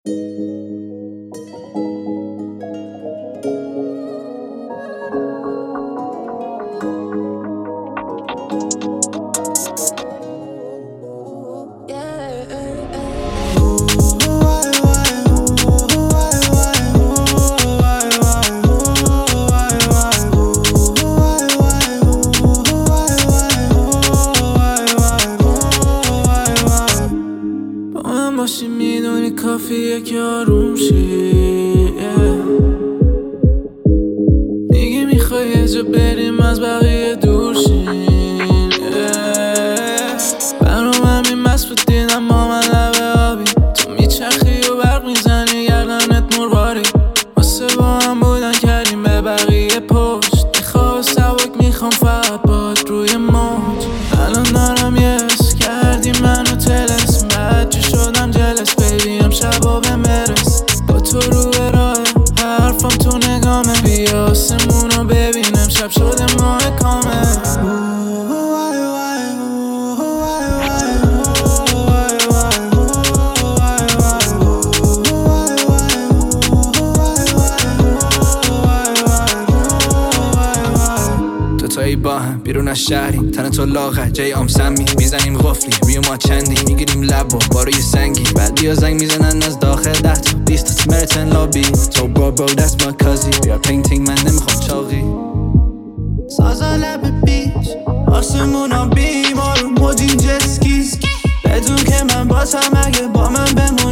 باشی میدونی کافیه که آروم شی میگی میخوای یه جا بریم از بقیه دور شیم برام همین مست بود دیدم با من لبه آبی تو میچرخی و برق میزنی گردنت مرغاری واسه با هم بودن کردیم به بقیه پشت میخواه سبک میخوام فقط باد روی موج الان دارم یس کردی منو تلس بچه شدم جلس بیبی هم شبا به مرس با تو روی راه حرفم تو نگامه بیا آسمونو ببینم شب شده ماه کامل دوتایی با هم بیرون از شهریم تن تو لاغر جای آم سمی میزنیم غفلی روی ما چندی میگیریم لب و باروی سنگی بعد بیا زنگ میزنن از داخل 10 تا 20 تا سمرتن لابی تو برو that's my cousin بیا پینتینگ من نمیخوام چاقی سازا لب بیچ آسمونا بیمار موجین جسکی بدون که من بازم اگه با من بمون